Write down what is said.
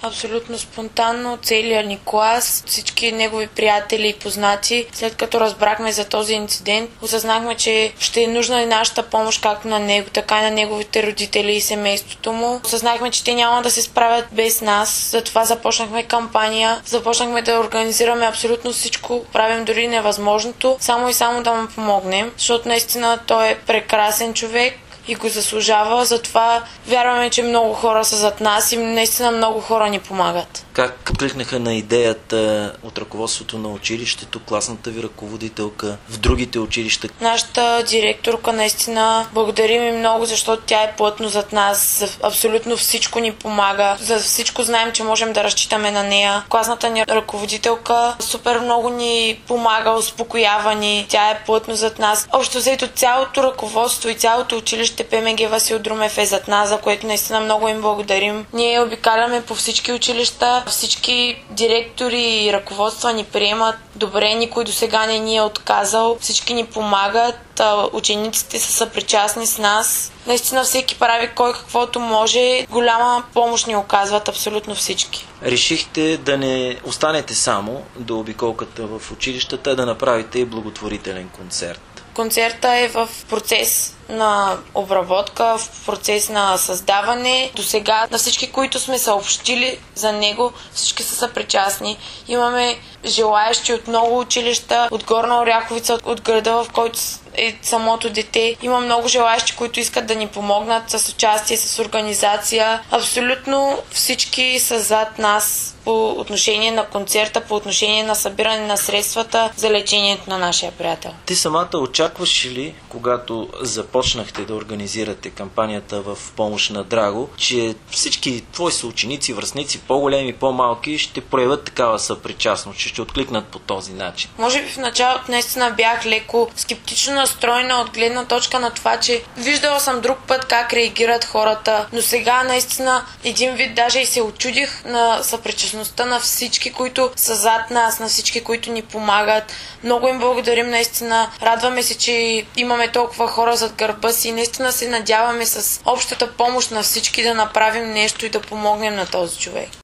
абсолютно спонтанно целият ни клас, всички негови приятели и познати. След като разбрахме за този инцидент, осъзнахме, че ще е нужна и нашата помощ както на него, така и на неговите родители и семейството му. Осъзнахме, че те няма да се справят без нас, затова започнахме кампания, започнахме да организираме абсолютно всичко, правим дори невъзможното, само и само да му помогнем, защото наистина той е прекрасен човек и го заслужава, затова вярваме, че много хора са зад нас и наистина много хора ни помагат. Как кликнаха на идеята от ръководството на училището, класната ви ръководителка, в другите училища? Нашата директорка наистина благодарим и много, защото тя е плътно зад нас, за абсолютно всичко ни помага, за всичко знаем, че можем да разчитаме на нея. Класната ни ръководителка супер много ни помага, успокоява ни, тя е плътно зад нас. Общо взето цялото ръководство и цялото училище ПМГ Васил Друмев е зад нас, за което наистина много им благодарим. Ние обикаляме по всички училища, всички директори и ръководства ни приемат добре, никой досега не ни е отказал, всички ни помагат, учениците са съпричастни с нас. Наистина всеки прави кой каквото може, голяма помощ ни оказват абсолютно всички. Решихте да не останете само до обиколката в училищата, да направите и благотворителен концерт. Концерта е в процес на обработка, в процес на създаване. До сега на всички, които сме съобщили за него, всички са съпричастни. Имаме желаещи от много училища, от Горна Оряховица, от града, в който е самото дете. Има много желаещи, които искат да ни помогнат с участие, с организация. Абсолютно всички са зад нас по отношение на концерта, по отношение на събиране на средствата за лечението на нашия приятел. Ти самата очакваш ли, когато започнахте да организирате кампанията в помощ на Драго, че всички твои съученици, връстници, по-големи, по-малки, ще проявят такава съпричастност, че ще откликнат по този начин? Може би в началото наистина бях леко скептично настроена от гледна точка на това, че виждала съм друг път как реагират хората, но сега наистина един вид даже и се очудих на съпричастността на всички, които са зад нас, на всички, които ни помагат. Много им благодарим наистина. Радваме се, че имаме толкова хора зад гърба си и наистина се надяваме с общата помощ на всички да направим нещо и да помогнем на този човек.